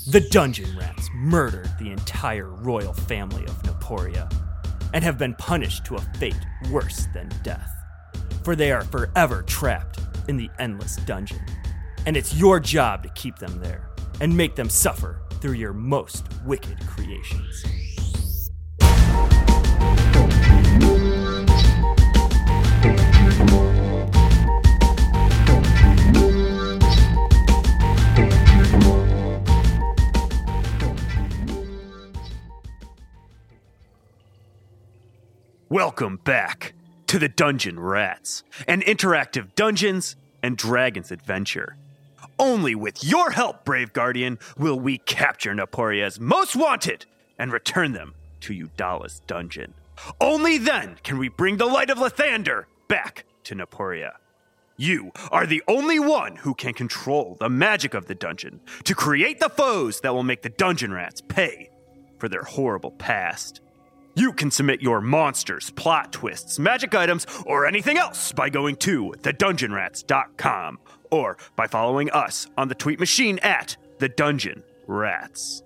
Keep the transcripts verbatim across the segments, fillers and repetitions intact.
The Dungeon Rats murdered the entire royal family of Naporia and have been punished to a fate worse than death, for they are forever trapped in the endless dungeon, and it's your job to keep them there and make them suffer through your most wicked creations. Welcome back to the Dungeon Rats, an interactive Dungeons and Dragons adventure. Only with your help, Brave Guardian, will we capture Naporia's most wanted and return them to Yudala's dungeon. Only then can we bring the light of Lathander back to Naporia. You are the only one who can control the magic of the dungeon to create the foes that will make the Dungeon Rats pay for their horrible past. You can submit your monsters, plot twists, magic items, or anything else by going to the dungeon rats dot com or by following us on the tweet machine at the Dungeon Rats.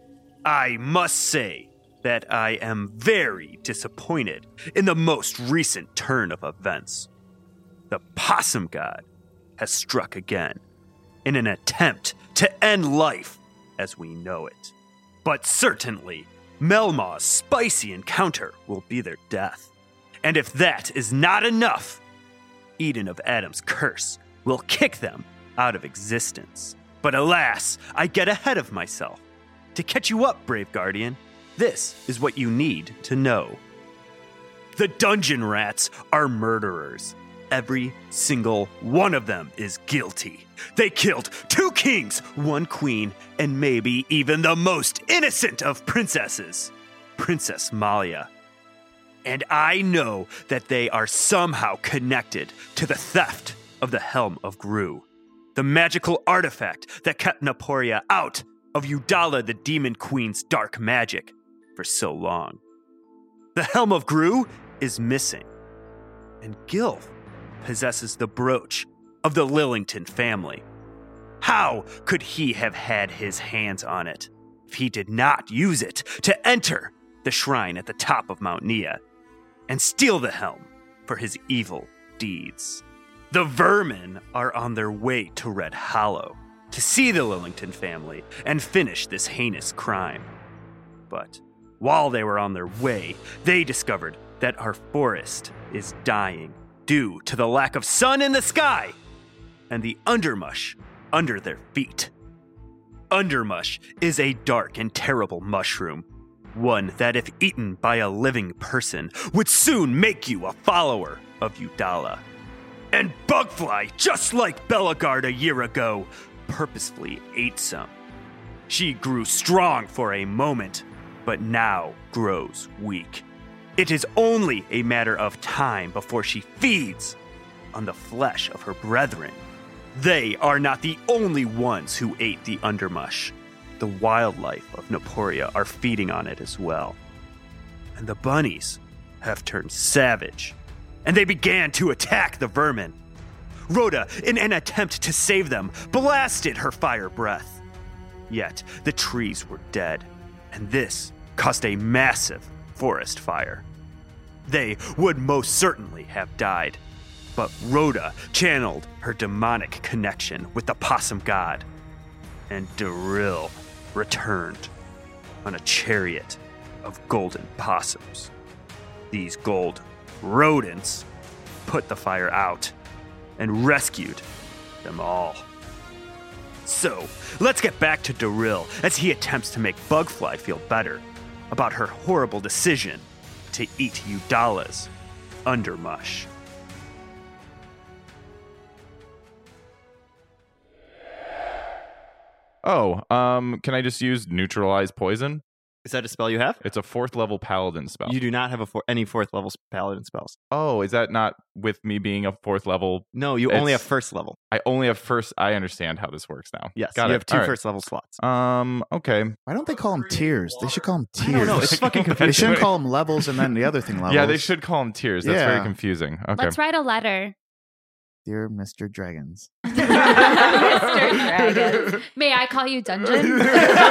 I must say that I am very disappointed in the most recent turn of events. The Possum God has struck again in an attempt to end life as we know it. But certainly, Melmaw's spicy encounter will be their death. And if that is not enough, Eden of Adam's curse will kick them out of existence. But alas, I get ahead of myself. To catch you up, Brave Guardian, this is what you need to know. The Dungeon Rats are murderers. Every single one of them is guilty. They killed two kings, one queen, and maybe even the most innocent of princesses, Princess Malia. And I know that they are somehow connected to the theft of the Helm of Gru, the magical artifact that kept Naporia out of Yudala the Demon Queen's dark magic for so long. The Helm of Gru is missing, and Gilf possesses the brooch of the Lillington family. How could he have had his hands on it if he did not use it to enter the shrine at the top of Mount Nia and steal the helm for his evil deeds? The vermin are on their way to Red Hollow to see the Lillington family and finish this heinous crime. But while they were on their way, they discovered that our forest is dying due to the lack of sun in the sky and the undermush under their feet. Undermush is a dark and terrible mushroom, one that if eaten by a living person would soon make you a follower of Yudala. And Bugfly, just like Belagard a year ago, purposefully ate some. She grew strong for a moment, but now grows weak. It is only a matter of time before she feeds on the flesh of her brethren. They are not the only ones who ate the undermush. The wildlife of Naporia are feeding on it as well. And the bunnies have turned savage, and they began to attack the vermin. Rhoda, in an attempt to save them, blasted her fire breath. Yet the trees were dead, and this caused a massive forest fire. They would most certainly have died, but Rhoda channeled her demonic connection with the Possum God, and Daryl returned on a chariot of golden possums. These gold rodents put the fire out and rescued them all. So, let's get back to Daryl as he attempts to make Bugfly feel better about her horrible decision to eat Yudala's undermush. Oh, um, can I just use neutralize poison? Is that a spell you have? It's a fourth level paladin spell. You do not have a four, any fourth level paladin spells. Oh, is that not with me being a fourth level? No, you only have first level. I only have first. I understand how this works now. Yes, Got you it. have two All right. first level slots. Um, okay. Why don't they call them tiers? They should call them I tiers. don't know. It's fucking confusing. They shouldn't call them levels and then the other thing levels. Yeah, they should call them tiers. That's Yeah. very confusing. Okay. Let's write a letter. dear Mister Dragons. Mister Dragons. May I call you Dungeon?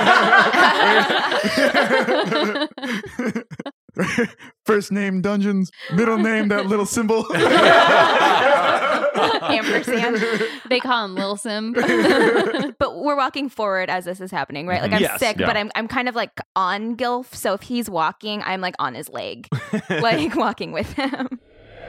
First name Dungeons, middle name that little symbol. Ampersand. They call him Lil Sim. But we're walking forward as this is happening, right? Like I'm Yes, sick, yeah. but I'm I'm kind of like on Gilf. So if he's walking, I'm like on his leg, like walking with him.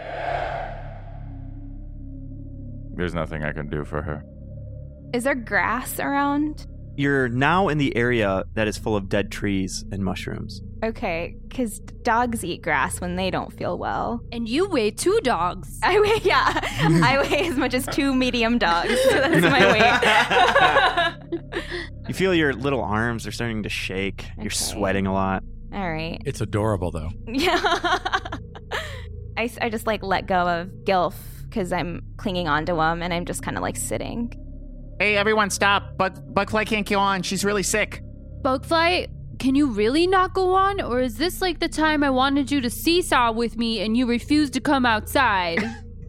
There's nothing I can do for her. Is there grass around? You're now in the area that is full of dead trees and mushrooms. Okay, because dogs eat grass when they don't feel well. And you weigh two dogs. I weigh, yeah, I weigh as much as two medium dogs. So that's my weight. You feel your little arms are starting to shake. You're Okay. sweating a lot. All right. It's adorable, though. Yeah. I, s- I just like let go of Gilf because I'm clinging onto him and I'm just kind of like sitting. Hey, everyone, stop. Bug, Bugfly can't go on. She's really sick. Bugfly, can you really not go on? Or is this like the time I wanted you to seesaw with me and you refused to come outside?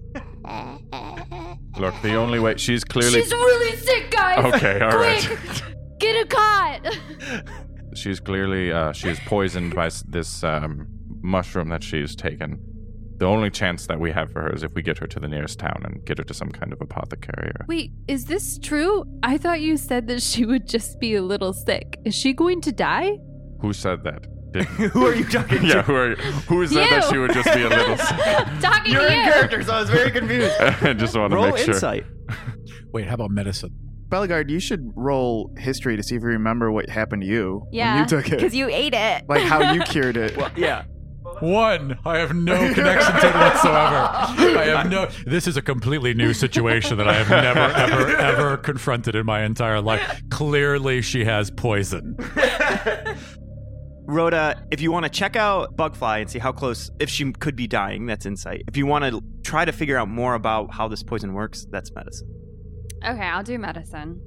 Look, the only way she's clearly She's really sick, guys! Okay, all right. Quick, get a cot! she's clearly uh, she is poisoned by s- this um, mushroom that she's taken. The only chance that we have for her is if we get her to the nearest town and get her to some kind of apothecary. Or... Wait, is this true? I thought you said that she would just be a little sick. Is she going to die? Who said that? Did... Who are you talking yeah, to? who are you? Who said You. that she would just be a little sick? Talking You're to in you! character, so I was very confused. I just want to Roll make sure. insight. Wait, how about medicine? Bellegarde, you should roll history to see if you remember what happened to you Yeah. when you took Because it. you ate it. Like how you cured it. Well, yeah. One, I have no connection to it whatsoever. I have no. This is a completely new situation that I have never, ever, ever confronted in my entire life. Clearly, she has poison. Rhoda, if you want to check out Bugfly and see how close, if she could be dying, that's insight. If you want to try to figure out more about how this poison works, that's medicine. Okay, I'll do medicine.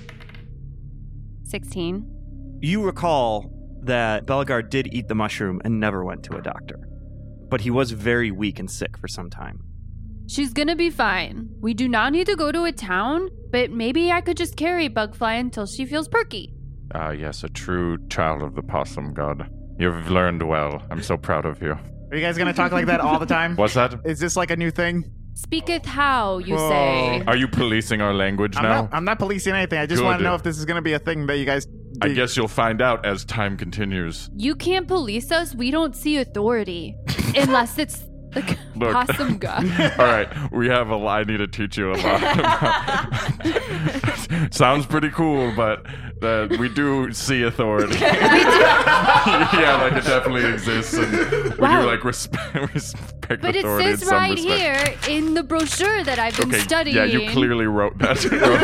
sixteen. You recall that Bellegarde did eat the mushroom and never went to a doctor. But he was very weak and sick for some time. She's gonna be fine. We do not need to go to a town, but maybe I could just carry Bugfly until she feels perky. Ah, yes, a true child of the possum god. You've learned well. I'm so proud of you. Are you guys going to talk like that all the time? What's that? Is this like a new thing? Speaketh how, you Whoa. say. Are you policing our language I'm now? not, I'm not policing anything. I just Good. want to know if this is going to be a thing that you guys do. I guess you'll find out as time continues. You can't police us. We don't see authority. Unless it's the Look. possum god. All right, we have a lot. I need to teach you a lot. About. Sounds pretty cool, but uh, we do see authority. Yeah, like it definitely exists, and we Wow. do like respect, respect But it authority in says some right respect. here in the brochure that I've been Okay, studying. yeah, you clearly wrote that.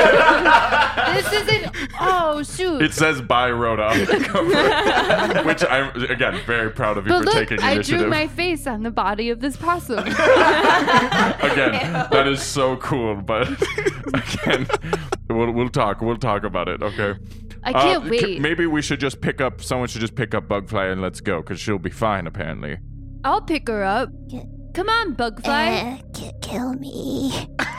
This isn't. Oh, shoot. It says by Rhoda on the cover, which I'm again very proud of you But for look, taking I initiative. drew my face on the body of this possum. Again, that is so cool, but again, we'll we'll talk. We'll talk about it. Okay. I can't Uh, wait. c- maybe we should just pick up. Someone should just pick up Bugfly and let's go, because she'll be fine apparently. I'll pick her up. Come on, Bugfly. Uh, kill me.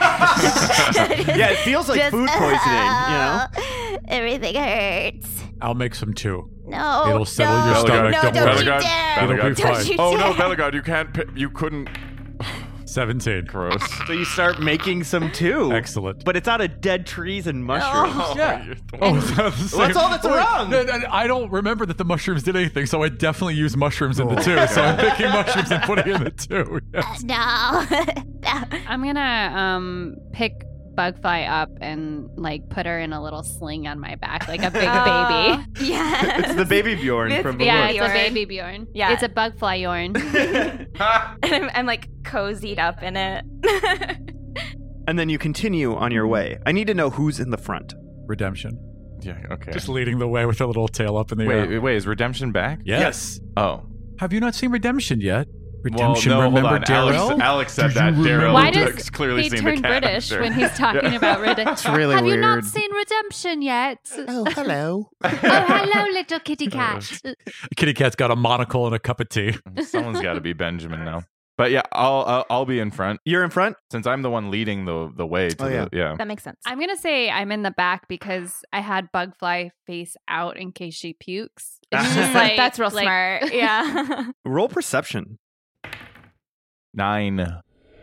Yeah, it feels like Just- food poisoning, you know? Everything hurts. I'll make some too. No. It'll settle no, your stomach. No, Don't don't worry. you Bellegarde, dare. It'll be Bellegarde. fine. Don't you Oh no, dare. Bellegarde, you can't. Pi- you couldn't. seventeen. Gross. So you start making some too. Excellent. But it's out of dead trees and mushrooms. Yeah. you're the Oh, worst. that's the same. That's all that's Wait, wrong. no, no, I don't remember that the mushrooms did anything, so I definitely used mushrooms in the two. So I'm picking mushrooms and putting in the two. Yes. No. I'm gonna um pick Bugfly up and like put her in a little sling on my back, like a big Oh, baby. Yeah. It's the baby Bjorn It's from baby Yeah, before. it's a Bjorn. baby Bjorn. Yeah. It's a Bugfly Yorn. And I'm, I'm like cozied up in it. And then you continue on your way. I need to know who's in the front. Redemption. Yeah. Okay. Just leading the way with a little tail up in the wait, air. wait, wait. Is Redemption back? Yes. Oh. Have you not seen Redemption yet? Redemption, well, no, remember hold on. Darrell? Alex, Alex said Did you that. Darrell remember Why has does clearly he seen turn the British character. when he's talking about Redemption? It's really Have weird. you not seen Redemption yet? Oh, hello. Oh, hello, little kitty cat. Kitty Cat's got a monocle and a cup of tea. Someone's got to be Benjamin now. But yeah, I'll, I'll I'll be in front You're in front? since I'm the one leading the the way. To Oh, yeah. the, yeah. That makes sense. I'm gonna say I'm in the back because I had Bugfly face out in case she pukes. It's just like That's real like- smart. Yeah. Roll perception. Nine.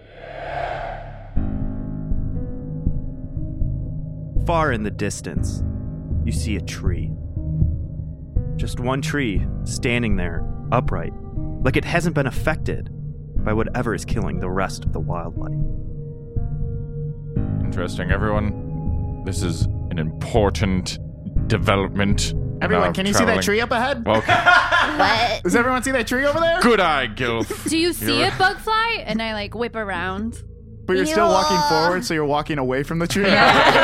Far in the distance, you see a tree. Just one tree standing there, upright, like it hasn't been affected by whatever is killing the rest of the wildlife. Interesting, everyone. This is an important development. in Everyone, our can you see that traveling- tree up ahead? Well, What? Does everyone see that tree over there? good eye, Gilf. Do you see You're- it, Bugfly? And I like whip around. But you're still walking Yeah. forward, so you're walking away from the tree. I'm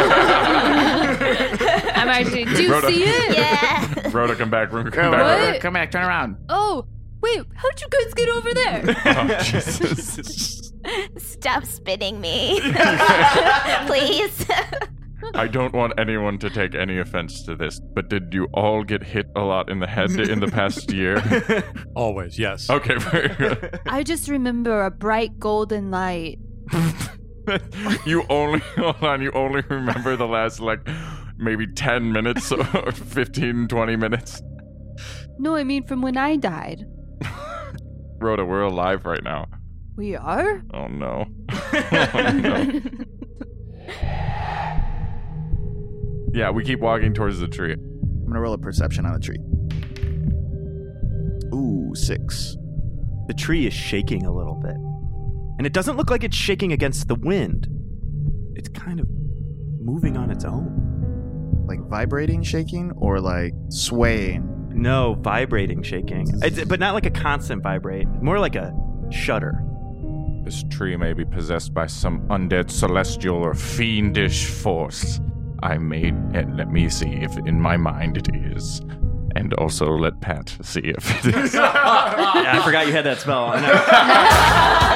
actually. Do you Rhoda. see it? Yeah. Rhoda, come back. Come Come back. What? back, come back, turn around. Oh, wait. How'd you guys get over there? Oh, Jesus. Stop spitting me. Please. I don't want anyone to take any offense to this, but did you all get hit a lot in the head in the past year? Always, yes. Okay, very good. I just remember a bright golden light. You only, hold on, you only remember the last, like, maybe ten minutes or fifteen, twenty minutes. No, I mean from when I died. Rhoda, we're alive right now. We are? Oh, no. Oh, no. Yeah, we keep walking towards the tree. I'm gonna roll a perception on the tree. Ooh, six. The tree is shaking a little bit. And it doesn't look like it's shaking against the wind. It's kind of moving on its own. Like vibrating, shaking, or like swaying? No, vibrating shaking. It's, but not like a constant vibrate. More like a shudder. This tree may be possessed by some undead celestial or fiendish force. I made, and let me see if in my mind it is. And also let Pat see if it is. Yeah, I forgot you had that spell. I know.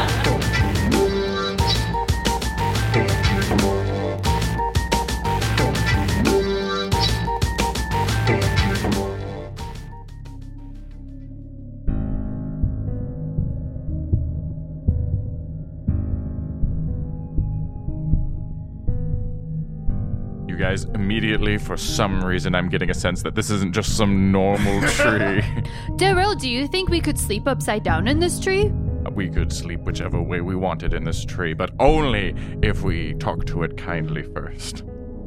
You guys, immediately, for some reason, I'm getting a sense that this isn't just some normal tree. Daryl, do you think we could sleep upside down in this tree? We could sleep whichever way we wanted in this tree, but only if we talk to it kindly first.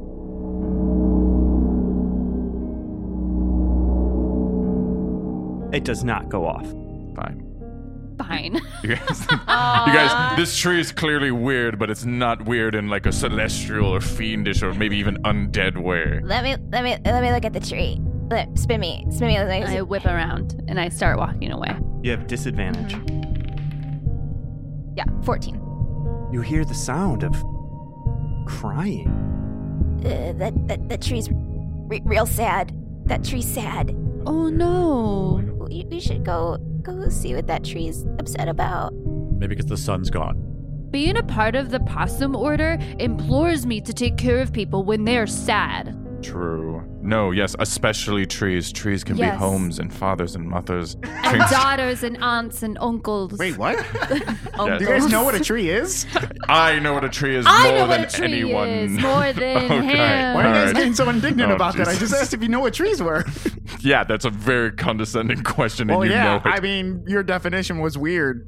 It does not go off. Fine. Fine. You guys, you guys, this tree is clearly weird, but it's not weird in like a celestial or fiendish or maybe even undead way. Let me let me let me look at the tree. Let, spin me, spin me. Let me I whip around and I start walking away. You have disadvantage. Yeah, fourteen. You hear the sound of crying. Uh, that that that tree's re- real sad. That tree's sad. Oh no. We, we should go go see what that tree's upset about. Maybe because the sun's gone. Being a part of the possum order implores me to take care of people when they're sad. True. No, yes, especially trees. Trees can Yes. be homes and fathers and mothers. And daughters and aunts and uncles. Wait, what? Uncles. Do you guys know what a tree is? I know what a tree is I more know than what a tree anyone. is more than Okay. him. Why are you guys Alright. getting so indignant Oh, about that? I Jesus. just asked if you know what trees were. Yeah, that's a very condescending question, and Well, you yeah. know it. I mean, your definition was weird.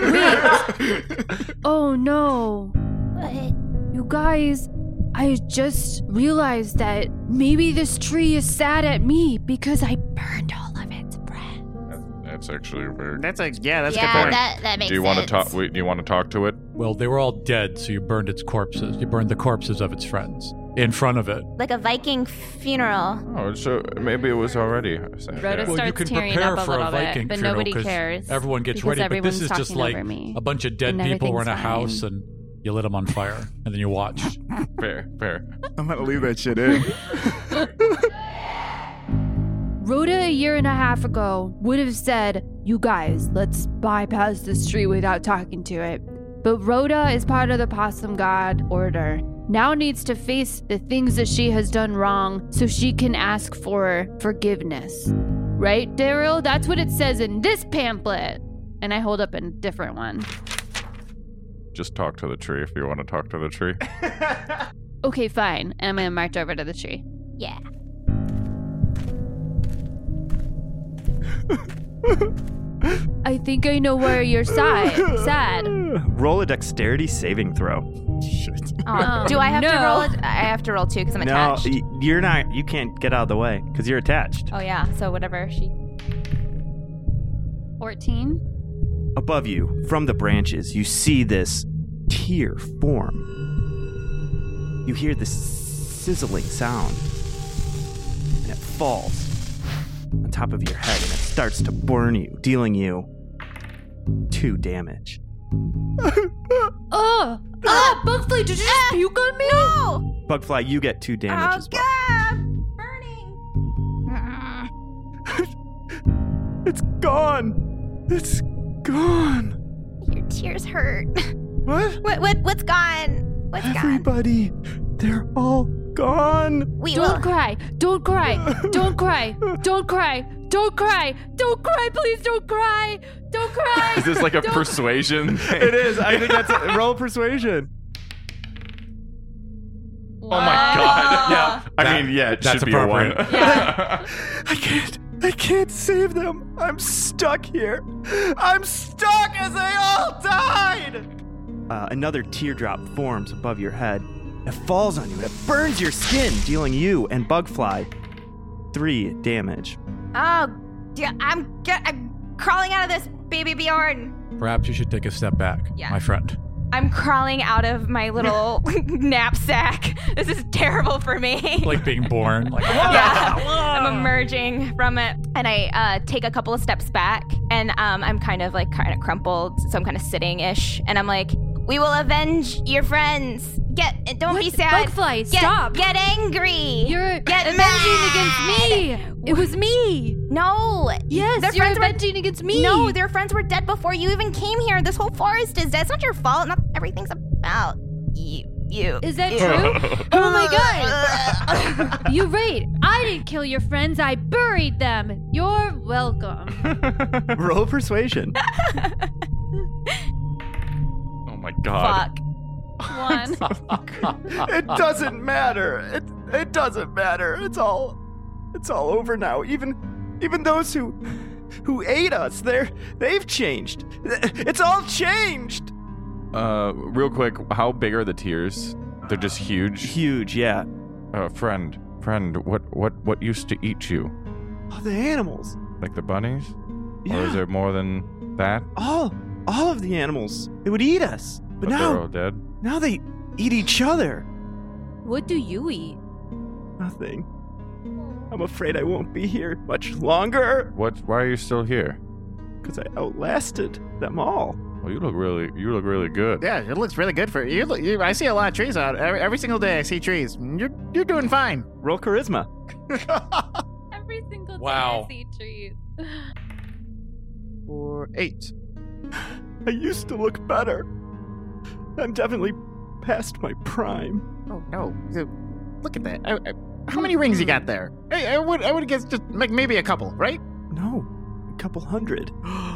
Oh no. What? You guys, I just realized that maybe this tree is sad at me because I burned all of its friends. That's actually very. That's a yeah. That's a yeah, good point. that that makes Do you sense. want to talk? Wait, do you want to talk to it? Well, they were all dead, so you burned its corpses. You burned the corpses of its friends in front of it. Like a Viking funeral. Oh, so maybe it was already. Rhoda Yeah. Well, you starts can tearing prepare up a for little a Viking bit, but funeral nobody 'cause cares. everyone gets because ready. But this is everyone's just talking like over me, a bunch of dead and people were in a everything's house fine. and you lit them on fire, and then you watch. Fair, fair. I'm gonna leave that shit in. Rhoda a year and a half ago would have said, you guys, let's bypass this tree without talking to it. But Rhoda is part of the Possum God Order. Now needs to face the things that she has done wrong so she can ask for forgiveness. Right, Daryl? That's what it says in this pamphlet. And I hold up a different one. Just talk to the tree if you want to talk to the tree. Okay, fine. And I'm going to march over to the tree. Yeah. I think I know where you're sad. Sad. Roll a dexterity saving throw. Shit. Oh, Oh, do I have to no. roll it? I have to roll too because I'm No, attached. y- you're not. You can't get out of the way because you're attached. Oh yeah. So whatever she. fourteen. Above you, from the branches, you see this tear form. You hear this sizzling sound, and it falls on top of your head, and it starts to burn you, dealing you two damage. Oh! Ah! Bugfly, did you just puke on me? No. Bugfly, you get two damage Oh as well. God! Burning. It's gone. It's gone. Your tears hurt. What? What? What? What's gone? What's gone? Everybody, they're all gone. We Don't will. cry. Don't cry. Don't cry. Don't cry. Don't cry. Don't cry. Please don't cry. Don't cry. Is this like a Don't- persuasion thing? It is. I think that's a roll persuasion. Oh my god. Yeah. I That- mean, yeah, it that's should be a one. appropriate. I can't. I can't save them. I'm stuck here. I'm stuck as they all died. Uh, another teardrop forms above your head. It falls on you. It burns your skin, dealing you and Bugfly three damage. Oh, yeah, I'm, get, I'm crawling out of this, baby Bjorn. Perhaps you should take a step back, Yeah. my friend. I'm crawling out of my little knapsack. This is terrible for me. Like being born. Like, yeah, I'm emerging from it, and I uh, take a couple of steps back, and um, I'm kind of like kind of crumpled, so I'm kind of sitting-ish, and I'm like, "We will avenge your friends. Get, don't What? be sad. Bugfly, get, stop. Get angry. You're Get avenging mad. against me. It was me. No. Yes, Their you're friends were- avenging against me. No, their friends were dead before you even came here. This whole forest is dead. It's not your fault. Not everything's about you. You. Is that true? Oh my god. You're right. I didn't kill your friends. I buried them. You're welcome. Roll persuasion. Oh my god. Fuck. One. It doesn't matter. It it doesn't matter. It's all it's all over now. Even even those who who ate us, they're they've changed. It's all changed. Uh, real quick, how big are the tears? They're just huge. Huge, yeah. Uh, friend, friend, what, what, what used to eat you? Oh, the animals. Like the bunnies? Yeah. Or is there more than that? all all of the animals. They would eat us. But, But they're now all dead. now they eat each other. What do you eat? Nothing. I'm afraid I won't be here much longer What? Why are you still here? because I outlasted them all. Well, you look really, you look really good. Yeah, it looks really good for you. Look, you I see a lot of trees out. Every, every single day I see trees. You're you're doing fine. Roll charisma. Every single Wow. day I see trees. Or eight. I used to look better. I'm definitely past my prime. Oh no! Look at that. I, I, how many rings you got there? I, I would I would guess just like maybe a couple, right? No, a couple hundred.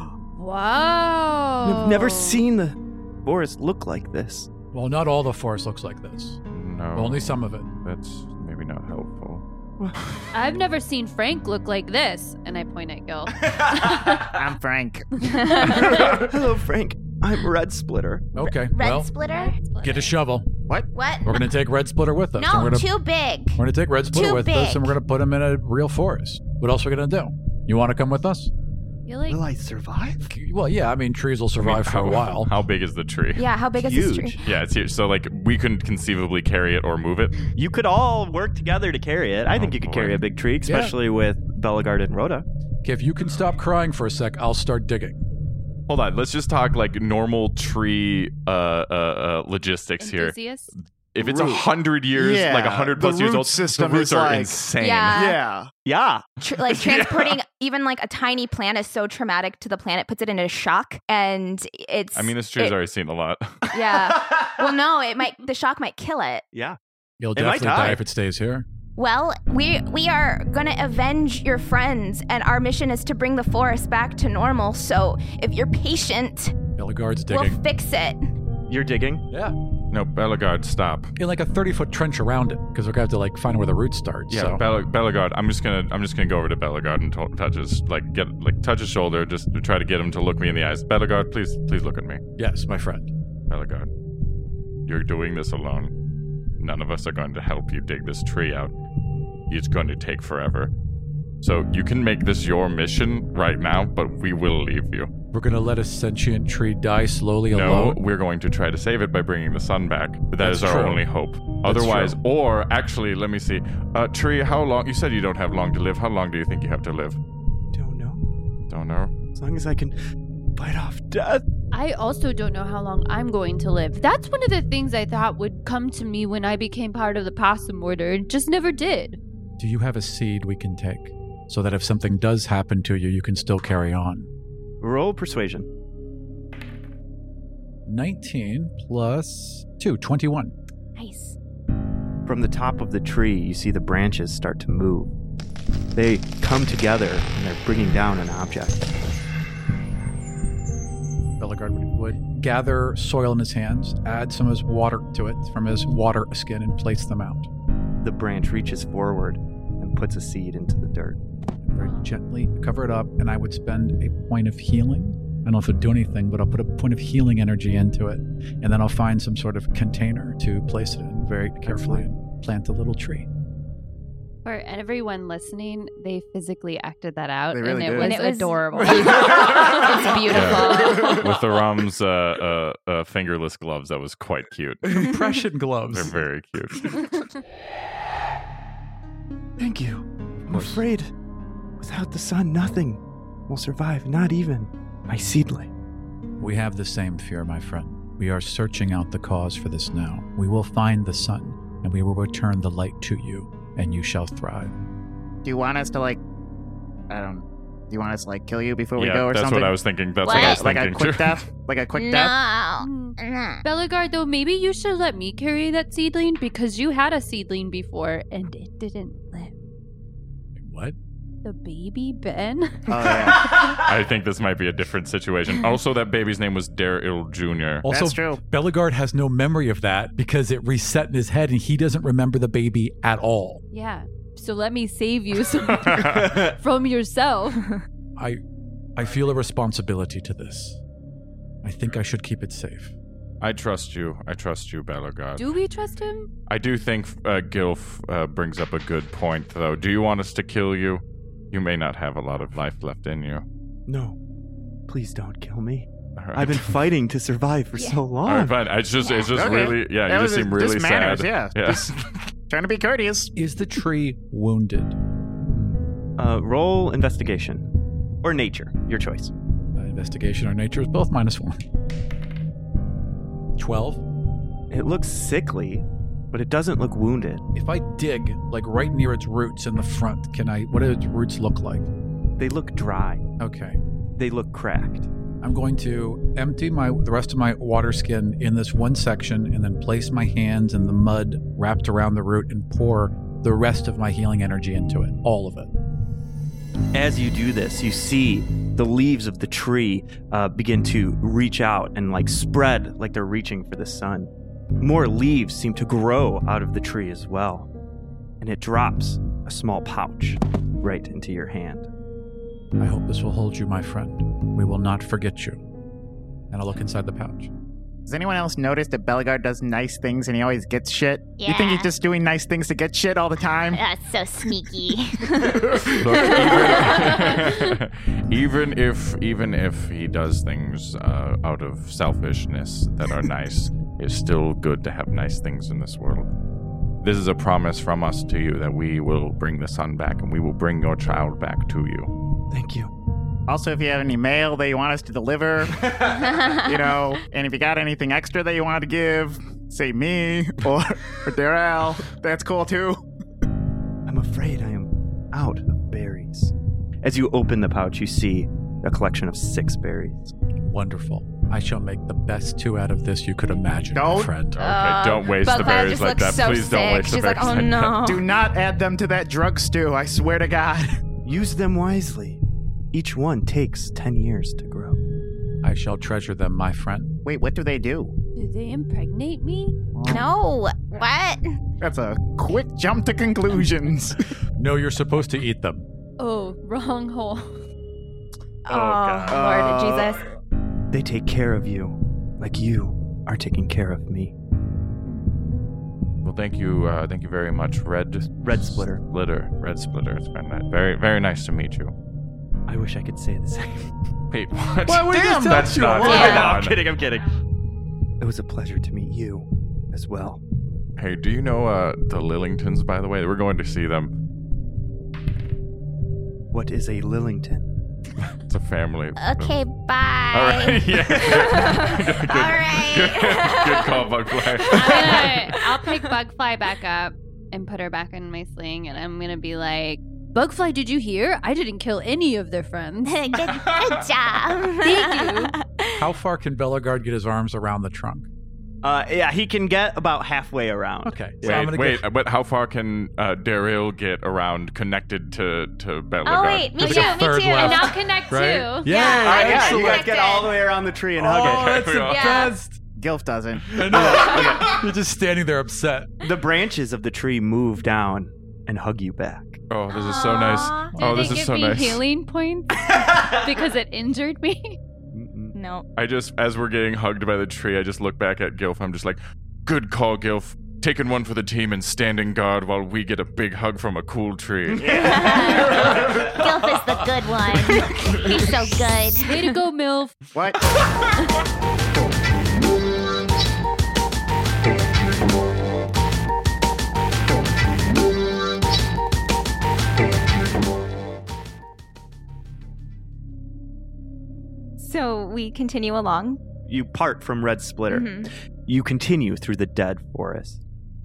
Wow. I've never seen the forest look like this. well, not all the forest looks like this. No, Only some of it. That's maybe not helpful. I've never seen Frank look like this. And I point at Gil. I'm Frank. Hello, Frank. I'm Red Splitter. Okay, Red well, Splitter? get a shovel. What? What? We're going to take Red Splitter with us. and No, we're gonna, too big. We're going to take Red Splitter Too with us, big. and we're going to put him in a real forest. What else are we going to do? You want to come with us? You're like, Will I survive? Well, yeah, I mean, trees will survive for a how, while. How big is the tree? Yeah, how big is this tree? Huge. Yeah, it's huge. So like we couldn't conceivably carry it or move it. You could all work together to carry it. I think Oh, you could boy. carry a big tree, especially with Bellegarde and Rhoda. Okay, if you can stop crying for a sec, I'll start digging. Hold on, let's just talk like normal tree uh, uh, uh, logistics here. enthusiast. If it's a Root. hundred years, Yeah, like a hundred the plus years root old, system the roots is are like- insane. Yeah. Yeah. Yeah. Tr- like transporting even like a tiny plant is so traumatic to the planet, puts it into shock, and it's. I mean, this tree's it- already seen a lot. Yeah. Well, no, it might. The shock might kill it. Yeah. You'll It might definitely die die. if it stays here. Well, we we are gonna avenge your friends, and our mission is to bring the forest back to normal. So if you're patient, Bellegarde's we'll digging. fix it. You're digging? Yeah. No, Bellegarde, stop. In like a thirty-foot trench around it, because we're going to have to like find where the roots start. Yeah, so. Belle- Bellegarde. I'm just gonna, I'm just gonna go over to Bellegarde and to- touch his, like, get, like, touch his shoulder, just to try to get him to look me in the eyes. Bellegarde, please, please look at me. Yes, my friend. Bellegarde, you're doing this alone. None of us are going to help you dig this tree out. It's going to take forever. So you can make this your mission right now, but we will leave you. We're going to let a sentient tree die slowly No, alone? we're going to try to save it by bringing the sun back. That That's is our true. only hope. That's Otherwise, true. or actually, let me see. Uh, tree, how long? You said you don't have long to live. How long do you think you have to live? Don't know. Don't know. As long as I can fight off death. I also don't know how long I'm going to live. That's one of the things I thought would come to me when I became part of the possum order. It just never did. Do you have a seed we can take? So that if something does happen to you, you can still carry on. Roll persuasion. nineteen plus two, twenty-one. Nice. From the top of the tree, you see the branches start to move. They come together and they're bringing down an object. Bellegarde would, would gather soil in his hands, add some of his water to it from his water skin, and place them out. The branch reaches forward and puts a seed into the dirt. Very gently cover it up, and I would spend a point of healing. I don't know if it'll do anything, but I'll put a point of healing energy into it, and then I'll find some sort of container to place it in very carefully and plant a little tree. For everyone listening, they physically acted that out, They really and it did. was And it was- adorable. It's beautiful. Yeah. With the Rum's uh, uh, uh, fingerless gloves, that was quite cute. Compression gloves. They're very cute. Thank you. I'm afraid without the sun, nothing will survive, not even my seedling. We have the same fear, my friend. We are searching out the cause for this now. We will find the sun, and we will return the light to you, and you shall thrive. Do you want us to, like, I don't do you want us to, like, kill you before we yeah, go or that's something? what I was thinking. That's What? what I was Like thinking a quick too. death? Like a quick death? No. Mm. Bellegarde, though, maybe you should let me carry that seedling because you had a seedling before and it didn't live. What? The baby Ben? Oh, yeah. I think this might be a different situation. Also, that baby's name was Daryl Junior Also, That's true. Bellegarde has no memory of that because it reset in his head, and he doesn't remember the baby at all. Yeah. So let me save you some from yourself. I, I feel a responsibility to this. I think I should keep it safe. I trust you. I trust you, Bellegarde. Do we trust him? I do think uh, Gilf uh, brings up a good point, though. Do you want us to kill you? You may not have a lot of life left in you. No, please don't kill me. All right. I've been fighting to survive for so long. All right, fine. It's just, it's just Okay. really, yeah. That You was just a- seem really just manners, sad. yeah. yeah. Just trying to be courteous. Is the tree wounded? Uh, roll investigation or nature, your choice. Uh, investigation or nature is both minus one. Twelve. It looks sickly, but it doesn't look wounded. If I dig, like right near its roots in the front, can I? What do its roots look like? They look dry. Okay. They look cracked. I'm going to empty my the rest of my water skin in this one section and then place my hands in the mud wrapped around the root and pour the rest of my healing energy into it. All of it. As you do this, you see the leaves of the tree uh, begin to reach out and like spread like they're reaching for the sun. More leaves seem to grow out of the tree as well. And it drops a small pouch right into your hand. I hope this will hold you, my friend. We will not forget you. And I'll look inside the pouch. Does anyone else notice that Bellegarde does nice things and he always gets shit? You think he's Yeah. just doing nice things to get shit all the time? That's so sneaky. Look, even, even if even if he does things uh, out of selfishness that are nice, it's still good to have nice things in this world. This is a promise from us to you that we will bring the sun back and we will bring your child back to you. Thank you. Also, if you have any mail that you want us to deliver, you know, and if you got anything extra that you want to give, say me or, or Darrell, that's cool too. I'm afraid I am out of berries. As you open the pouch, you see a collection of six berries. Wonderful. I shall make the best two out of this you could imagine, my Don't. friend. Okay, Uh, don't waste the Bugfly berries just like looks that. so Please don't sick. waste the She's like, berries oh like that. no. Do not add them to that drug stew, I swear to God. Use them wisely. Each one takes ten years to grow. I shall treasure them, my friend. Wait, what do they do? Did they impregnate me? No. What? That's a quick jump to conclusions. No, you're supposed to eat them. Oh, wrong hole. Oh, Lord Uh, Jesus. They take care of you, like you are taking care of me. Well, thank you, uh, thank you very much, Red Red Splitter. Splitter, Red Splitter. It's been ni- very, very nice to meet you. I wish I could say the same. Wait, what? Why would you Damn, just that's tell not. you? Yeah. Come No, on. I'm kidding, I'm kidding. It was a pleasure to meet you as well. Hey, do you know uh, the Lillingtons? By the way, we're going to see them. What is a Lillington? It's a family. Okay, bye. All right. Yeah. good, good, All right. Good, good call, Bugfly. I'm gonna, I'll pick Bugfly back up and put her back in my sling, and I'm gonna be like, Bugfly, did you hear? I didn't kill any of their friends. good, good job. Thank you. How far can Bellegarde get his arms around the trunk? Uh, yeah, he can get about halfway around. Okay. So I'm Wait, gonna wait, give- but how far can uh, Daryl get around connected to to Bellegarde? Oh, wait, me Just too, a me third too. left. And I'll connect Right? too. Yeah. All right, I'm yeah, you guys connected. get all the way around the tree and hug Oh, it. that's the Yeah. best. Gilf doesn't. I know. You're just standing there upset. The branches of the tree move down and hug you back. Oh, this is so nice. Aw. Did Oh, they this give is so me nice. healing points because it injured me? No. I just, as we're getting hugged by the tree, I just look back at Gilf. I'm just like, good call, Gilf. Taking one for the team and standing guard while we get a big hug from a cool tree. Gilf is the good one. He's so good. Way to go, MILF. What? So we continue along. You part from Red Splitter. Mhm. You continue through the dead forest.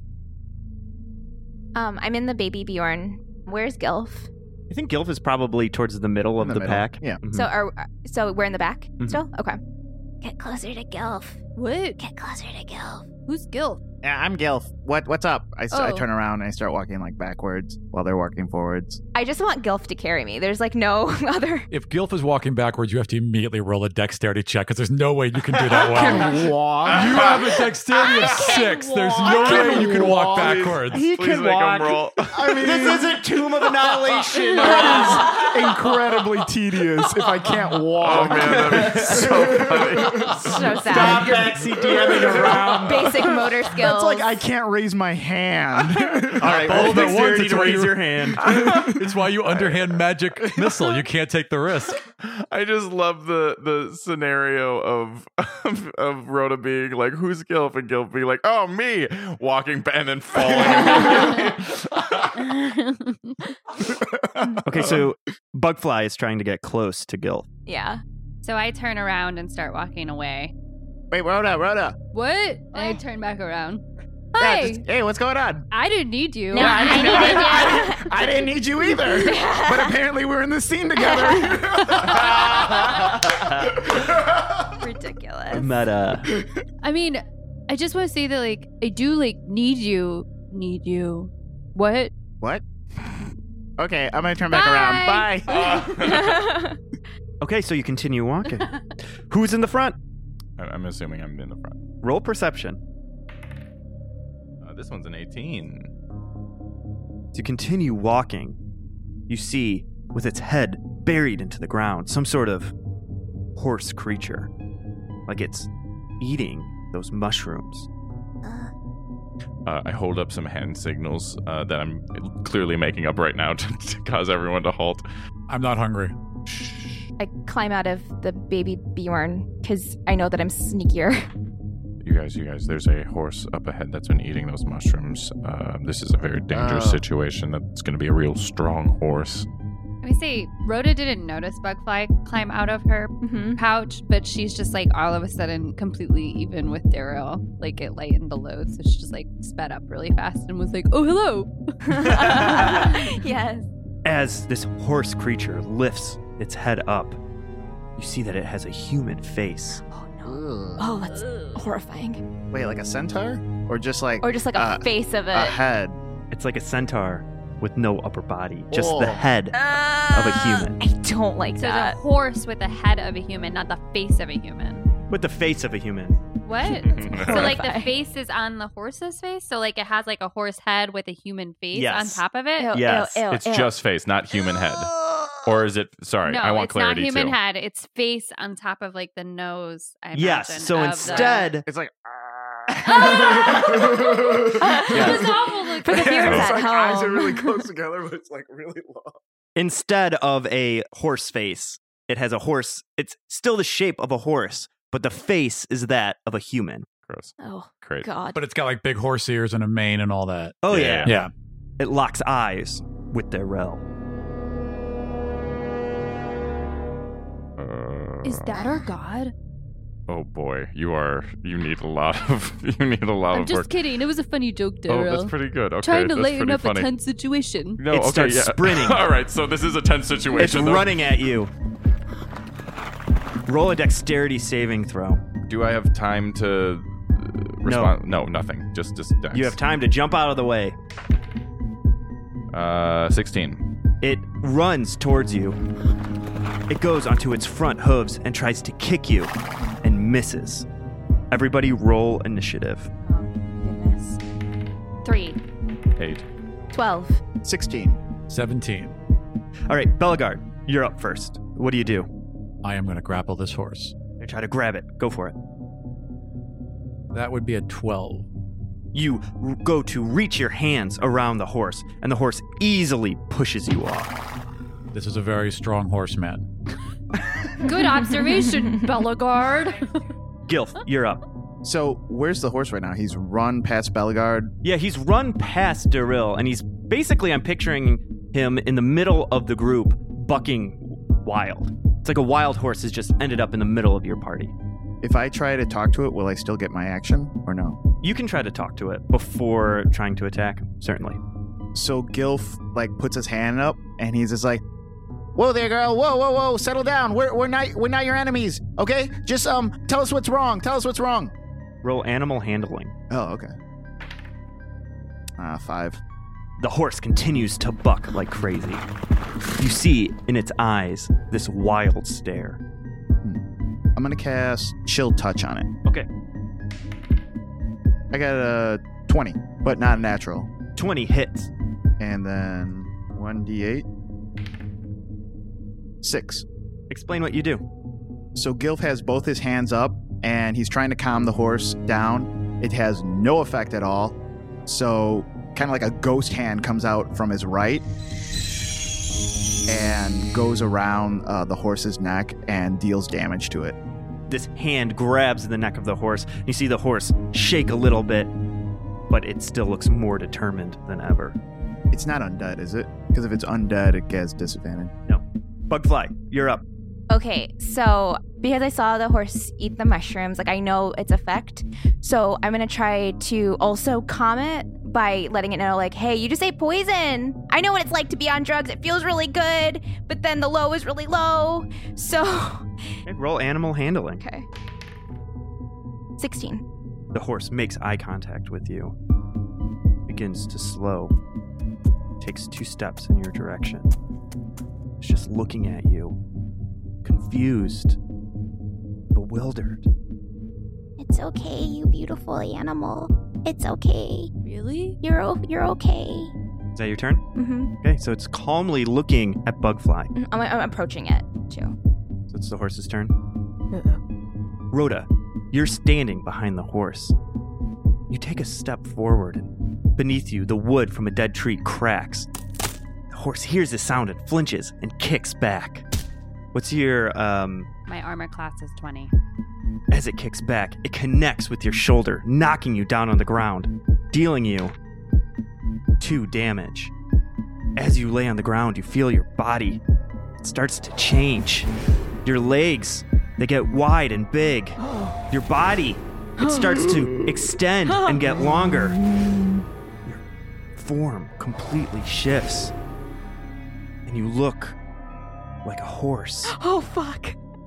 Um, I'm in the baby Bjorn. Where's Gilf? I think Gilf is probably towards the middle of In the, the middle. pack. Yeah. Mhm. So are so we're in the back Mhm. still? Okay. Get closer to Gilf. What? Get closer to Gilf. Who's Gil? Yeah, I'm Gilf. What? What's up? I, s- I Oh. turn around and I start walking like backwards while they're walking forwards. I just want Gilf to carry me. There's like no other. If Gilf is walking backwards, you have to immediately roll a dexterity check because there's no way you can do that well. Can walk. You have a dexterity of I can six. There's walk. no I can way you can walk walk. backwards. He Please can make walk. him roll. I mean, This isn't Tomb of Annihilation. that is incredibly tedious if I can't Oh walk. man, that'd be so funny. So Stop sad. backseat DMing around. Basic motor skills. That's like I can't raise my hand. All right, All roll at once, dexterity it's to why raise you- your hand. It's why you underhand magic missile. You can't take the risk. I just love the the scenario of of, of Rhoda being like, "Who's Gilf?" and Gilf being like, "Oh, me!" walking back and then falling. Okay, so Bugfly is trying to get close to Gilf. yeah. So I turn around and start walking away. Wait, Rhoda, Rhoda. What? And I turn back around. Yeah, Hi. just- hey, what's going on? I didn't need you. No, I needed you. I didn't need you either. But apparently we're in the scene together. Ridiculous. Meta. I mean, I just want to say that, like, I do, like, need you. Need you. What? What? Okay, I'm gonna turn back Bye. around. Bye. Okay, so you continue walking. Who's in the front? I- I'm assuming I'm in the front. Roll perception. Uh, this one's an eighteen. To continue walking, you see, with its head buried into the ground, some sort of horse creature. Like it's eating those mushrooms. Uh, I hold up some hand signals uh, that I'm clearly making up right now to, to cause everyone to halt. I'm not hungry. I climb out of the baby Bjorn because I know that I'm sneakier. You guys, you guys, there's a horse up ahead that's been eating those mushrooms. Uh, this is a very dangerous Oh. situation. That's going to be a real strong horse. Let me say, Rhoda didn't notice Bugfly climb out of her Mm-hmm. pouch, but she's just like all of a sudden completely even with Daryl. Like it lightened the load, so she just like sped up really fast and was like, "Oh, hello." Yes. As this horse creature lifts its head up, you see that it has a human face. Oh no. Oh, that's horrifying. Wait, like a centaur? Or just like Or just like a uh, face of it. a head? It's like a centaur with no upper body, just Oh. the head Uh, of a human. I don't like So that. the horse with the head of a human, not the face of a human. With the face of a human. What? So like the Horrifying. face is on the horse's face? So like it has like a horse head with a human face Yes. on top of it? Ew, Yes. ew, ew, It's ew. just face, not human head. Or is it? Sorry, no, I want it's clarity not human too. head. It's face on top of like the nose. I Yes. imagine, So of instead, It's like It was awful looking. For the viewers it's at like eyes are home. really close together, but it's like really long. instead of a horse face, it has a horse. It's still the shape of a horse, but the face is that of a human. Gross. Oh, Great. God. But it's got like big horse ears and a mane and all that. Oh, Yeah. yeah. Yeah. It locks eyes with Darrell. Uh, Is that our god? Oh boy, you are. You need a lot of. You need a lot I'm of just work. kidding. It was a funny joke, Oh, Daryl. that's pretty good. Okay, Trying to that's lighten pretty up funny. a tense situation. No, It okay, starts yeah. sprinting. All right, so this is a tense It's situation. though. running at you. Roll a dexterity saving throw. Do I have time to uh, respond? No, nothing. Just, just. Dex. You have time to jump out of the way. Uh, sixteen. It runs towards you. It goes onto its front hooves and tries to kick you and misses. Everybody roll initiative. Oh, goodness. Three. Eight. twelve. Sixteen. seventeen. All right, Bellegarde, you're up first. What do you do? I am going to grapple this horse. You try to grab it. Go for it. That would be a twelve. You r- go to reach your hands around the horse, and the horse easily pushes you off. This is a very strong horseman. Good observation, Bellegarde. Gilf, you're up. So where's the horse right now? He's run past Bellegarde. Yeah, he's run past Darrell, and he's basically, I'm picturing him in the middle of the group, bucking wild. It's like a wild horse has just ended up in the middle of your party. If I try to talk to it, will I still get my action or no? You can try to talk to it before trying to attack, certainly. So Gilf like puts his hand up and he's just like, "Whoa there, girl! Whoa, whoa, whoa! Settle down. We're we're not we're not your enemies, okay? Just um, tell us what's wrong. Tell us what's wrong." Roll animal handling. Oh, okay. Uh, five. The horse continues to buck like crazy. You see in its eyes this wild stare. I'm gonna cast Chill Touch on it. Okay, I got a twenty, but not natural. twenty hits. And then one d eight. Six. Explain what you do. So Gilf has both his hands up, and he's trying to calm the horse down. It has no effect at all. So kind of like a ghost hand comes out from his right and goes around uh, the horse's neck and deals damage to it. This hand grabs the neck of the horse. You see the horse shake a little bit, but it still looks more determined than ever. It's not undead, is it? Because if it's undead, it gets disadvantage. No. Bugfly, you're up. Okay, so because I saw the horse eat the mushrooms, like I know its effect. So I'm gonna try to also calm it by letting it know, like, hey, you just ate poison. I know what it's like to be on drugs. It feels really good, but then the low is really low. So, Okay, roll animal handling. okay. sixteen. The horse makes eye contact with you, begins to slow, takes two steps in your direction. It's just looking at you, confused, bewildered. It's okay, you beautiful animal. It's okay. Really? You're o- you're okay. Is that your turn? Mm-hmm. Okay, so it's calmly looking at Bugfly. I'm, I'm approaching it too. So it's the horse's turn. Rhoda, you're standing behind the horse. You take a step forward, and beneath you, the wood from a dead tree cracks. The horse hears the sound and flinches and kicks back. What's your, um, My armor class is twenty. as it kicks back, it connects with your shoulder, knocking you down on the ground, dealing you two damage. As you lay on the ground, you feel your body. It starts to change. Your legs, they get wide and big. Your body, it starts to extend and get longer. Your form completely shifts. And you look like a horse. Oh, fuck.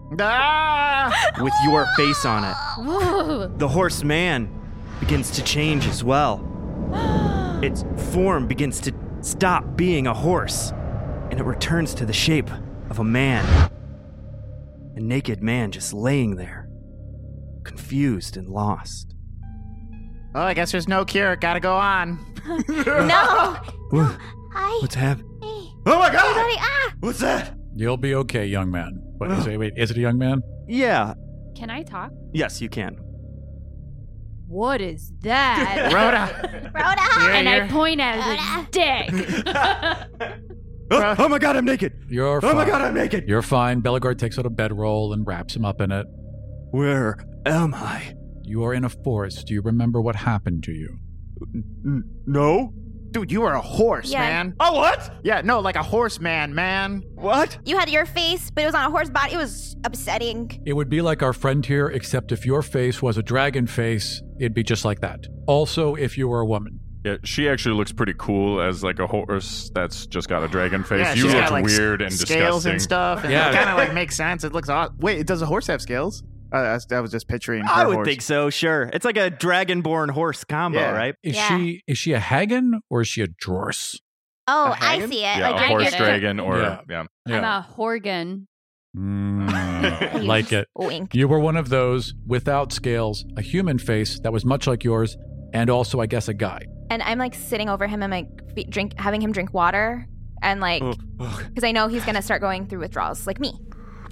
Ah! with your face on it. Whoa. The horse man begins to change as well. Its form begins to stop being a horse, and it returns to the shape of a man. A naked man just laying there, confused and lost. Oh, I guess there's no cure. Gotta go on. No. What? Hi. What's happening? Hey. Oh my God! Everybody, ah! What's that? You'll be okay, young man. What is it? Wait, is it a young man? Yeah. Can I talk? Yes, you can. What is that? Rhoda. Rhoda. and I Here. point at his dick. Oh, oh my God, I'm naked. You're Oh fine. my God, I'm naked. You're fine. Bellegarde takes out a bedroll and wraps him up in it. Where am I? You are in a forest. Do you remember what happened to you? N- no. Dude, you were a horse, Yeah. man. Oh, what? Yeah, no, like a horseman, man. What? You had your face, but it was on a horse body. It was upsetting. It would be like our friend here, except if your face was a dragon face, it'd be just like that. Also, if you were a woman. Yeah, she actually looks pretty cool as like a horse that's just got a dragon face. Yeah, you she's look got, like, weird and scales disgusting. and stuff. And Yeah. it kind of like makes sense. It looks odd. Wait, does a horse have scales? Uh, that's- I was just picturing. I her would horse. think so, sure. It's like a dragonborn horse combo, Yeah. right? Is Yeah. she is she a Hagen or is she a Drors? Oh, A I hagen? see it. Yeah, like a I horse get it. dragon or Yeah. yeah. I'm a Horgan. Mm, like it. Wink. You were one of those without scales, a human face that was much like yours, and also, I guess, a guy. And I'm like sitting over him and like fe- drink, having him drink water, and like Oh, oh. because I know he's gonna start going through withdrawals, like me.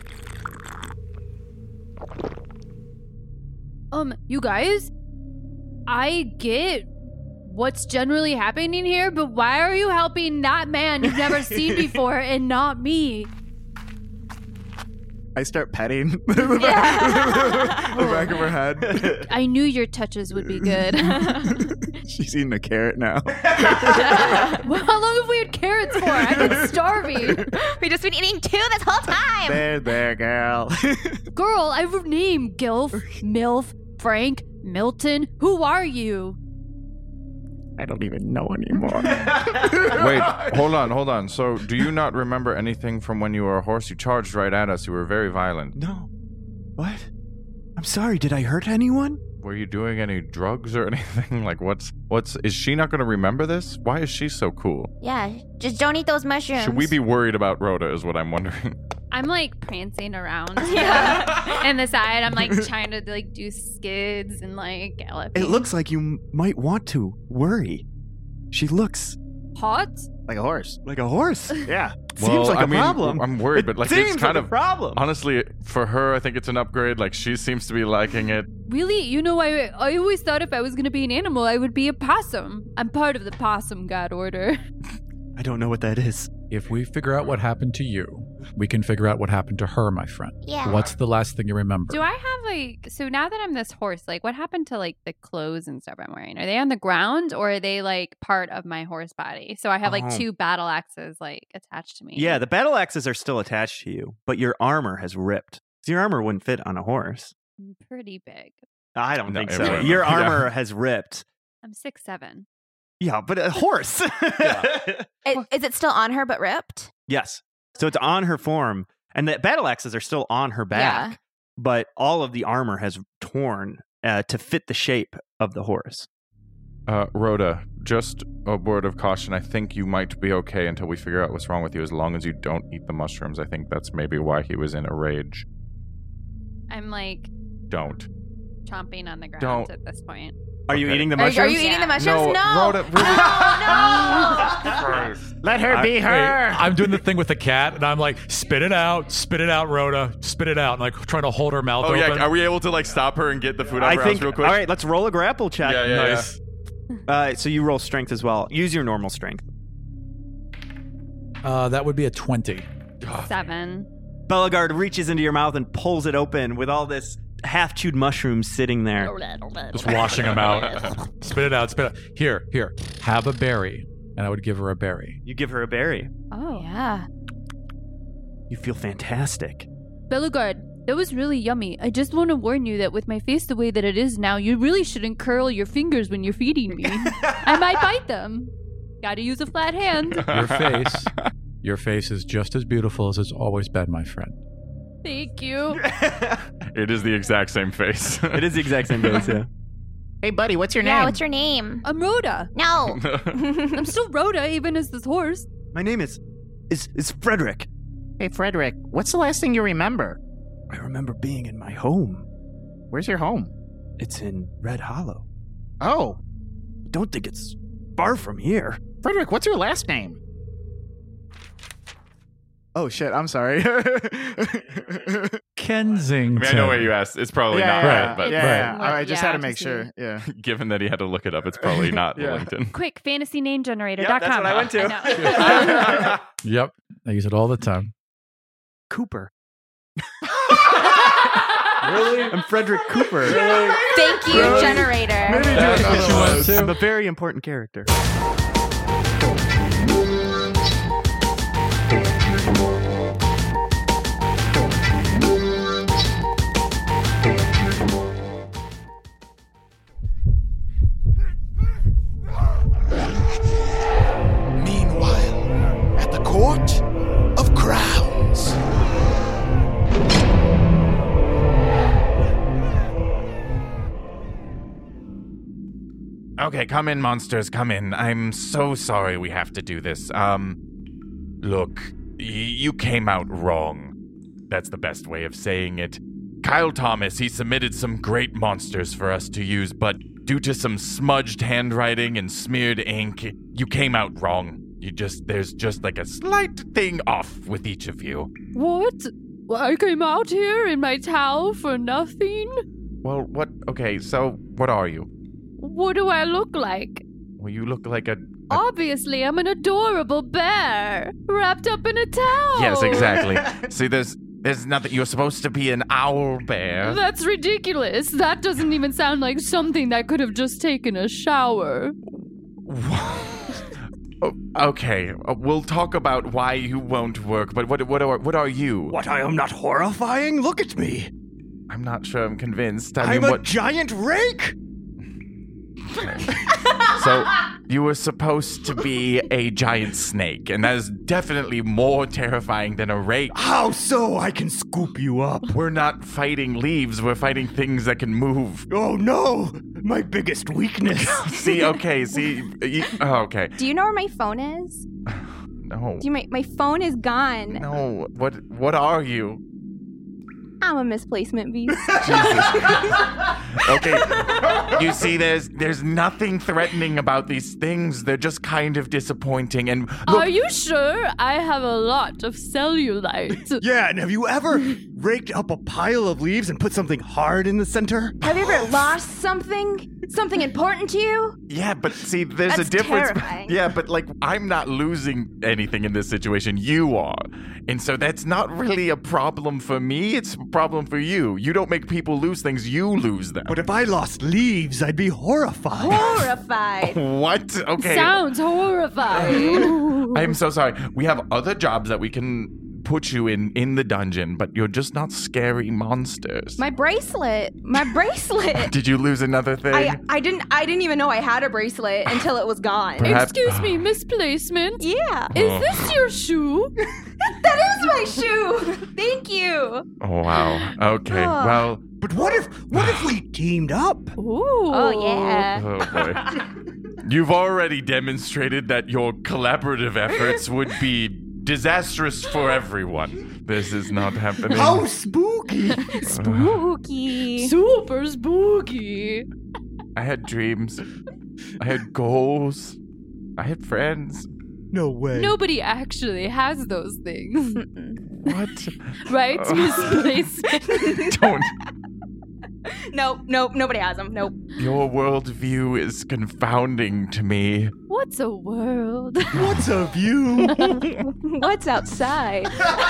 Um, you guys, I get what's generally happening here, but why are you helping that man you've never seen before and not me? I start petting the back, the back of her head. I knew your touches would be good. She's eating a carrot now. Well, how long have we had carrots for? I've been starving. We've just been eating two this whole time. There, there, girl. Girl, I have a name. Gilf, Milf, Frank, Milton. Who are you? I don't even know anymore. Wait, hold on, hold on. So, do you not remember anything from when you were a horse? You charged right at us. You were very violent. No. What? I'm sorry, did I hurt anyone? Were you doing any drugs or anything? Like, what's what's? Is she not going to remember this? Why is she so cool? Yeah, just don't eat those mushrooms. Should we be worried about Rhoda? Is what I'm wondering. I'm like prancing around. Yeah. And the side, I'm like trying to like do skids and like galloping. It looks like you m- might want to worry. She looks hot. Like a horse. like a horse. Yeah. Seems Well, like a I mean, problem. I'm worried, It but like seems it's kind like a of problem. Honestly, for her, I think it's an upgrade. Like she seems to be liking it. Really? You know, I I always thought if I was gonna be an animal, I would be a possum. I'm part of the possum god order. I don't know what that is. If we figure out what happened to you, we can figure out what happened to her, my friend. Yeah. What's the last thing you remember? Do I have like so now that I'm this horse, like what happened to like the clothes and stuff I'm wearing? Are they on the ground or are they like part of my horse body? So I have like Oh. two battle axes like attached to me. Yeah, the battle axes are still attached to you, but your armor has ripped. So your armor wouldn't fit on a horse. I'm pretty big. I don't No, think it so. wouldn't. Your Yeah. armor has ripped. I'm six seven. Yeah, but a horse. It, is it still on her but ripped? Yes. So it's on her form, and the battle axes are still on her back, Yeah. but all of the armor has torn uh, to fit the shape of the horse. Uh, Rhoda, just a word of caution. I think you might be okay until we figure out what's wrong with you. As long as you don't eat the mushrooms, I think that's maybe why he was in a rage. I'm like Don't. chomping on the ground Don't. at this point. Are you Okay. eating the Are, mushrooms? are you eating Yeah. the mushrooms? No, No. Rhoda, really? No, no. Let her be Wait, her. I'm doing the thing with the cat, and I'm like, spit it out, spit it out, Rhoda, spit it out, and like trying to hold her mouth Oh open. yeah, are we able to like stop her and get the food out I of her think. house real quick? All right, let's roll a grapple check. Yeah, yeah, nice. Uh, so you roll strength as well. Use your normal strength. Uh, that would be a twenty. Seven. Bellegarde reaches into your mouth and pulls it open with all this half-chewed mushroom sitting there. Just washing them out. Spit it out, spit it out. Here, here, have a berry. And I would give her a berry. You give her a berry. Oh. Yeah. You feel fantastic. Bellegarde, that was really yummy. I just want to warn you that with my face the way that it is now, you really shouldn't curl your fingers when you're feeding me. I might bite them. Gotta use a flat hand. Your face, your face is just as beautiful as it's always been, my friend. Thank you. It is the exact same face. It is the exact same face, yeah. Hey, buddy, what's your Yeah, name? what's your name? I'm Rhoda. No. I'm still Rhoda, even as this horse. My name is is is Frederick. Hey, Frederick, what's the last thing you remember? I remember being in my home. Where's your home? It's in Red Hollow. Oh, Don't think it's far from here. Frederick, what's your last name? Oh shit! I'm sorry. Kensington. I mean, I know what you asked. It's probably yeah, not yeah, right, but yeah, Right. yeah. I just Yeah, had to make just sure. me. Yeah. given that he had to look it up, it's probably not Yeah. Wellington. Quick, fantasy name generator Yep, dot com. that's what I went to. know. Yep. I use it all the time. Cooper. Really? I'm Frederick Cooper. Thank you, generator. Maybe do That's another what you one. want to. I'm a very important character. Meanwhile, at the Court of Crowns. Okay, come in, monsters, come in. I'm so sorry we have to do this. Um, look, y- you came out wrong. That's the best way of saying it. Kyle Thomas, he submitted some great monsters for us to use, but due to some smudged handwriting and smeared ink, you came out wrong. You just, there's just like a slight thing off with each of you. What? I came out here in my towel for nothing? Well, what, okay, so what are you? What do I look like? Well, you look like a... Obviously, I'm an adorable bear wrapped up in a towel. Yes, exactly. See, there's, there's nothing, you're supposed to be an owl bear. That's ridiculous. That doesn't even sound like something that could have just taken a shower. Oh, okay, uh, we'll talk about why you won't work, but what what are what are you? What, I am not horrifying? Look at me. I'm not sure I'm convinced. I I'm mean, a what? giant rake. So you were supposed to be a giant snake, and that is definitely more terrifying than a rake. How so? I can scoop you up. We're not fighting leaves. We're fighting things that can move. Oh no, my biggest weakness. See, okay, see, you, oh, okay. Do you know where my phone is? No, Do you my my phone is gone. no. What what are you? I'm a misplacement beast. Okay, you see, there's there's nothing threatening about these things. They're just kind of disappointing. And look, Are you sure? I have a lot of cellulite. Yeah, and have you ever raked up a pile of leaves and put something hard in the center? Have you ever lost something? Something important to you? yeah, but see, there's That's a difference. terrifying. Yeah, but like, I'm not losing anything in this situation. You are, and so that's not really a problem for me. It's a problem for you. You don't make people lose things. You lose them. But if I lost leaves, I'd be horrified. Horrified. What? Okay. Sounds horrifying. I'm so sorry. We have other jobs that we can put you in in the dungeon, but you're just not scary monsters. My bracelet. My bracelet. Did you lose another thing? I I didn't I didn't even know I had a bracelet until it was gone. Perhaps- Excuse me, misplacement. Yeah. Is Oh. this your shoe? That is my shoe. Thank you. Oh wow. Okay. Oh. Well. But what if what if we teamed up? Ooh. Oh yeah. Oh boy. You've already demonstrated that your collaborative efforts would be disastrous for everyone. This is not happening. How spooky! Spooky. Super spooky. I had dreams. I had goals. I had friends. No way. Nobody actually has those things. What? Right, misplacement? Don't. Nope, nope, nobody has them. Nope. Your worldview is confounding to me. What's a world? What's a view? What's outside?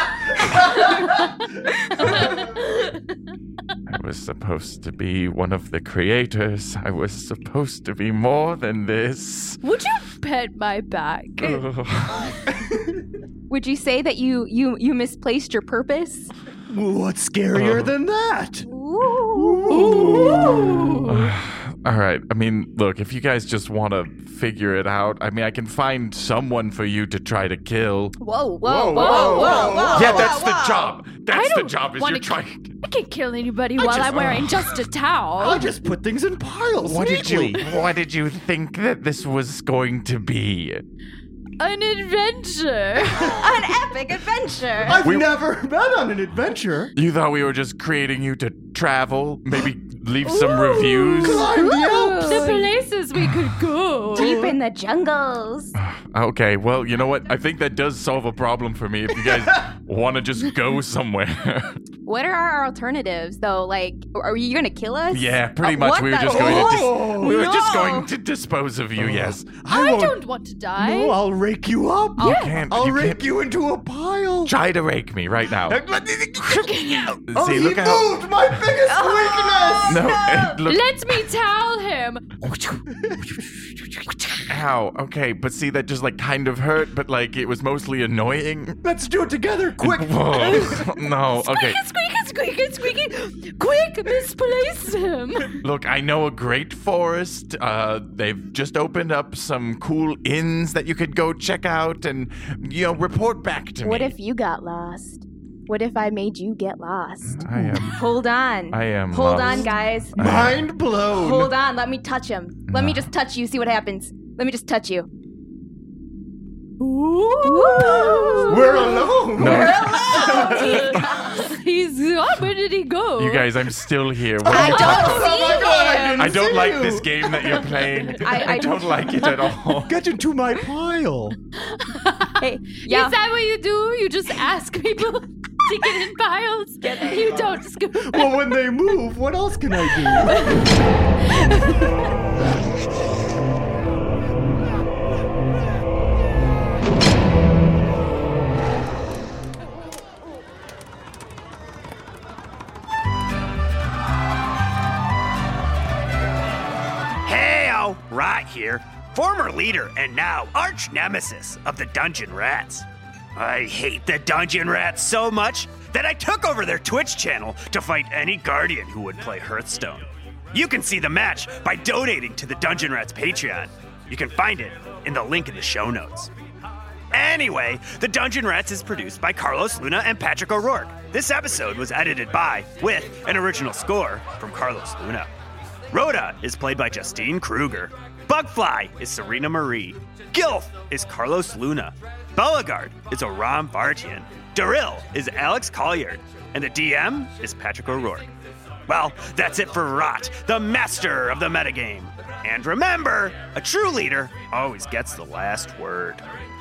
I was supposed to be one of the creators. I was supposed to be more than this. Would you pet my back? Would you say that you you you misplaced your purpose? What's scarier Oh. than that? Ooh. Ooh. All right. I mean, look, if you guys just want to figure it out, I mean, I can find someone for you to try to kill. Whoa, whoa, whoa, whoa, whoa, whoa. Yeah, whoa, that's whoa. the job. That's I the don't job is wanna you're trying. I can't kill anybody while I'm wearing just a towel. I just put things in piles. What did you neatly. What did you think that this was going to be? An adventure. An epic adventure. I've We- never been on an adventure. You thought we were just creating you to travel, maybe leave some reviews? Climb the Alps. The places we could go. Deep in the jungles. Okay, well, you know what? I think that does solve a problem for me if you guys want to just go somewhere. What are our alternatives, though? Like, are you gonna kill us? Yeah, pretty Uh, much. what We were the- just going to dis- Oh, we were just no. going to dispose of you. Yes. I, won't- don't want to die. No, I'll rake you up. You can't. I'll you rake can't you into a pile. try to rake me right now. Oh, See, he look how. moved my biggest weakness. No, eh, look. Let me towel him. Ow. Okay, but see, that just like kind of hurt, but like it was mostly annoying. Let's do it together, quick. Whoa. No. Okay. Squeaky, squeaky, squeaky. Quick, misplace him. Look, I know a great forest. Uh, they've just opened up some cool inns that you could go check out and, you know, report back to What me. if you got lost? What if I made you get lost? I am. Hold on. I am Hold lost. on, guys. Mind blown. Hold on. Let me touch him. Let me just touch you. See what happens. Let me just touch you. Ooh. We're alone. No. He's gone. Where did he go? You guys, I'm still here. What I are you don't talking- see Oh my God, I him. didn't I don't see like you. this game that you're playing. I- I, I- don't like it at all. Get into my pile. Hey, yeah. Is that what you do? You just ask people to get in piles? You don't scoop. Well, when they move, what else can I do? Hey-o, right here. Former leader and now arch nemesis of the Dungeon Rats. I hate the Dungeon Rats so much that I took over their Twitch channel to fight any Guardian who would play Hearthstone. You can see the match by donating to the Dungeon Rats Patreon. You can find it in the link in the show notes. Anyway, the Dungeon Rats is produced by Carlos Luna and Patrick O'Rourke. This episode was edited by, with an original score from Carlos Luna. Rhoda is played by Justine Kruger. Bugfly is Serena Marie. Gilf is Carlos Luna. Beauregard is Aram Vartian. Daryl is Alex Colliard. And the D M is Patrick O'Rourke. Well, that's it for Rot, the master of the metagame. And remember, a true leader always gets the last word.